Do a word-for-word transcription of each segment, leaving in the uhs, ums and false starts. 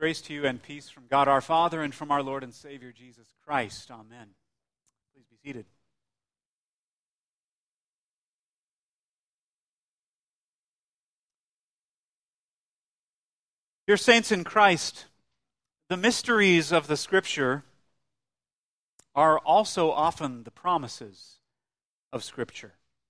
Grace to you and peace from God our Father and from our Lord and Savior Jesus Christ. Amen. Please be seated. Dear saints in Christ, the mysteries of the Scripture are also often the promises of Scripture.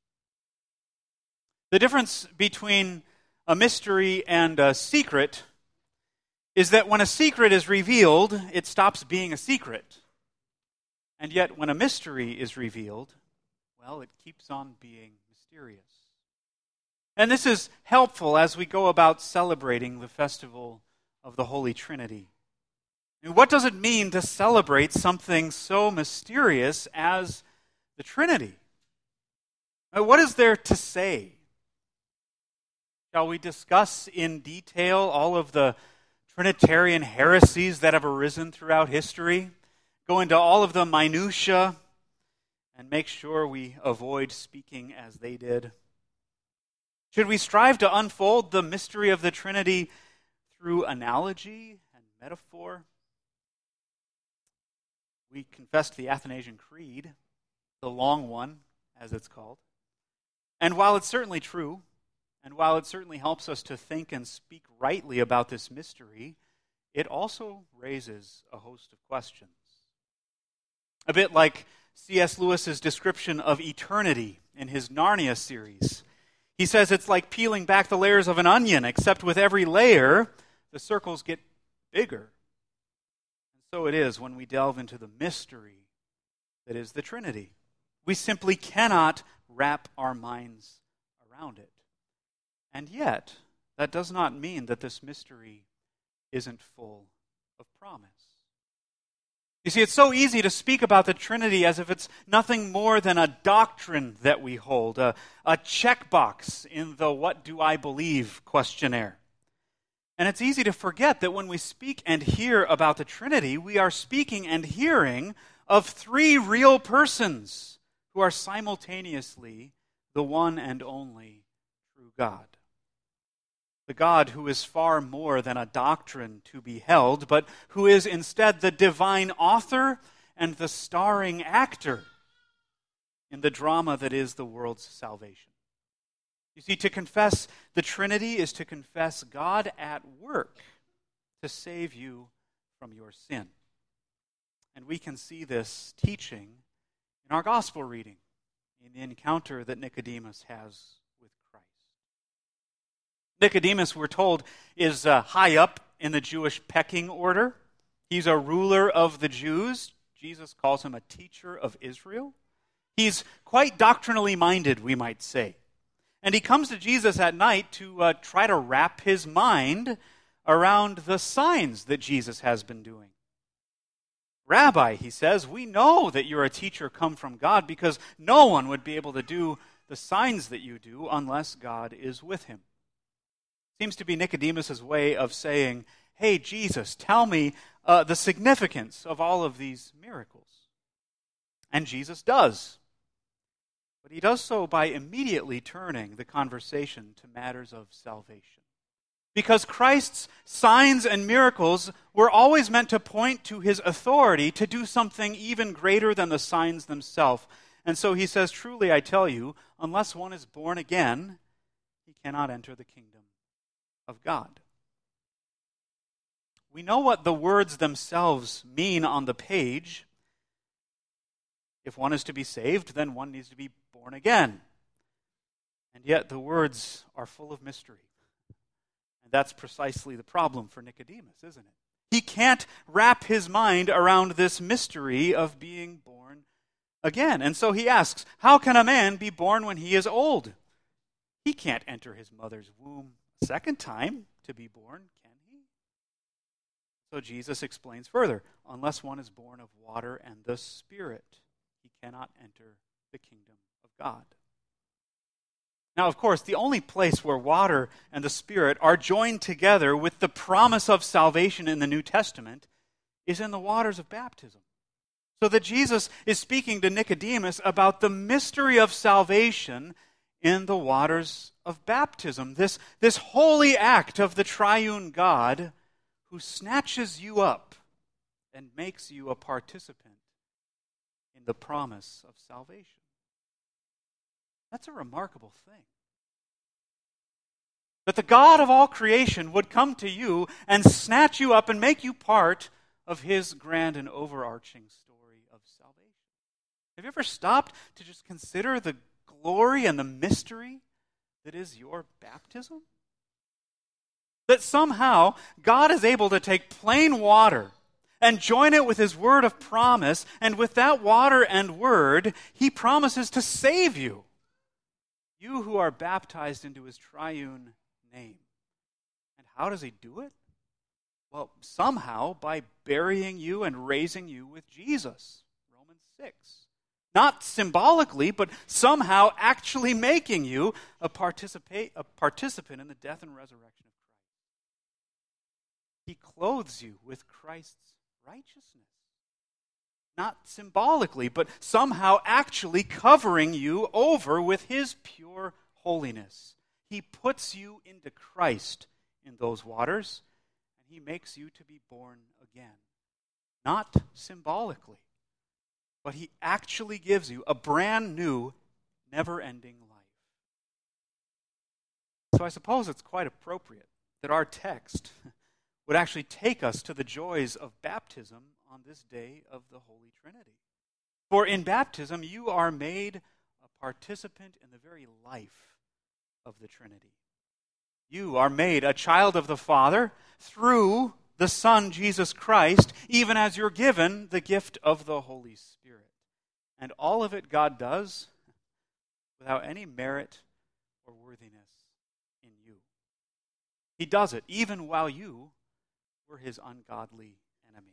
The difference between a mystery and a secret is that when a secret is revealed, it stops being a secret. And yet when a mystery is revealed, well, it keeps on being mysterious. And this is helpful as we go about celebrating the festival of the Holy Trinity. And what does it mean to celebrate something so mysterious as the Trinity? What is there to say? Shall we discuss in detail all of the Trinitarian heresies that have arisen throughout history? Go into all of the minutiae and make sure we avoid speaking as they did? Should we strive to unfold the mystery of the Trinity through analogy and metaphor? We confessed the Athanasian Creed, the long one, as it's called. And while it's certainly true, and while it certainly helps us to think and speak rightly about this mystery, it also raises a host of questions. A bit like C S Lewis's description of eternity in his Narnia series. He says it's like peeling back the layers of an onion, except with every layer, the circles get bigger. And so it is when we delve into the mystery that is the Trinity. We simply cannot wrap our minds around it. And yet, that does not mean that this mystery isn't full of promise. You see, it's so easy to speak about the Trinity as if it's nothing more than a doctrine that we hold, a, a checkbox in the what do I believe questionnaire. And it's easy to forget that when we speak and hear about the Trinity, we are speaking and hearing of three real persons who are simultaneously the one and only true God. The God who is far more than a doctrine to be held, but who is instead the divine author and the starring actor in the drama that is the world's salvation. You see, to confess the Trinity is to confess God at work to save you from your sin. And we can see this teaching in our gospel reading, in the encounter that Nicodemus has with Christ. Nicodemus, we're told, is uh, high up in the Jewish pecking order. He's a ruler of the Jews. Jesus calls him a teacher of Israel. He's quite doctrinally minded, we might say. And he comes to Jesus at night to uh, try to wrap his mind around the signs that Jesus has been doing. Rabbi, he says, we know that you're a teacher come from God because no one would be able to do the signs that you do unless God is with him. Seems to be Nicodemus' way of saying, hey, Jesus, tell me uh, the significance of all of these miracles. And Jesus does. But he does so by immediately turning the conversation to matters of salvation. Because Christ's signs and miracles were always meant to point to his authority to do something even greater than the signs themselves. And so he says, truly I tell you, unless one is born again, he cannot enter the kingdom of God. We know what the words themselves mean on the page. If one is to be saved, then one needs to be born again. And yet the words are full of mystery. And that's precisely the problem for Nicodemus, isn't it? He can't wrap his mind around this mystery of being born again. And so he asks, how can a man be born when he is old? He can't enter his mother's womb a second time to be born, can he? So Jesus explains further, unless one is born of water and the Spirit, he cannot enter the kingdom of God. Now, of course, the only place where water and the Spirit are joined together with the promise of salvation in the New Testament is in the waters of baptism. So that Jesus is speaking to Nicodemus about the mystery of salvation in the waters of baptism. This, this holy act of the triune God who snatches you up and makes you a participant in the promise of salvation. That's a remarkable thing. That the God of all creation would come to you and snatch you up and make you part of his grand and overarching story of salvation. Have you ever stopped to just consider the glory and the mystery that is your baptism? That somehow God is able to take plain water and join it with his word of promise, and with that water and word, he promises to save you. You who are baptized into his triune name. And how does he do it? Well, somehow by burying you and raising you with Jesus. Romans six. Not symbolically, but somehow actually making you a, participate, a participant in the death and resurrection of Christ. He clothes you with Christ's righteousness. Not symbolically, but somehow actually covering you over with his pure holiness. He puts you into Christ in those waters, and he makes you to be born again. Not symbolically, but he actually gives you a brand new, never-ending life. So I suppose it's quite appropriate that our text would actually take us to the joys of baptism on this day of the Holy Trinity. For in baptism, you are made a participant in the very life of the Trinity. You are made a child of the Father through the Son, Jesus Christ, even as you're given the gift of the Holy Spirit. And all of it God does without any merit or worthiness in you. He does it even while you were his ungodly enemy.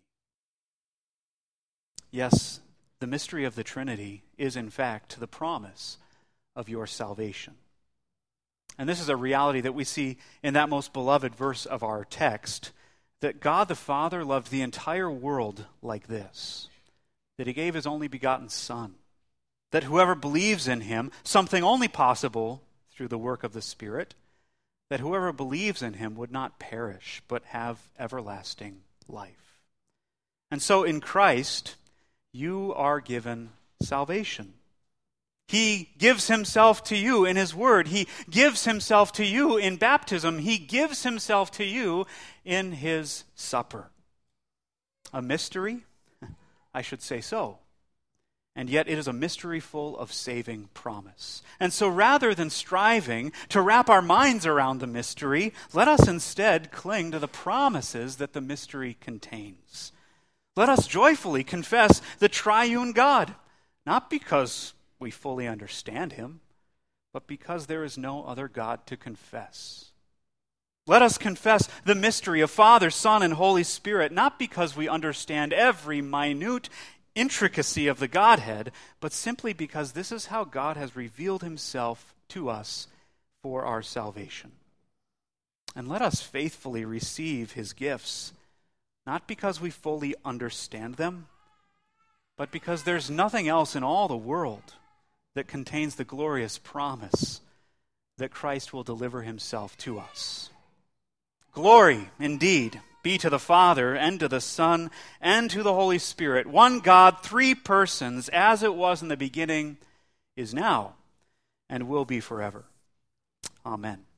Yes, the mystery of the Trinity is in fact the promise of your salvation. And this is a reality that we see in that most beloved verse of our text, that God the Father loved the entire world like this, that he gave his only begotten Son, that whoever believes in him, something only possible through the work of the Spirit, that whoever believes in him would not perish, but have everlasting life. And so in Christ, you are given salvation. He gives himself to you in his word. He gives himself to you in baptism. He gives himself to you in his supper. A mystery? I should say so. And yet it is a mystery full of saving promise. And so rather than striving to wrap our minds around the mystery, let us instead cling to the promises that the mystery contains. Let us joyfully confess the triune God, not because we fully understand him, but because there is no other God to confess. Let us confess the mystery of Father, Son, and Holy Spirit, not because we understand every minute intricacy of the Godhead, but simply because this is how God has revealed himself to us for our salvation. And let us faithfully receive his gifts, not because we fully understand them, but because there's nothing else in all the world that contains the glorious promise that Christ will deliver himself to us. Glory, indeed, be to the Father, and to the Son, and to the Holy Spirit, one God, three persons, as it was in the beginning, is now, and will be forever. Amen.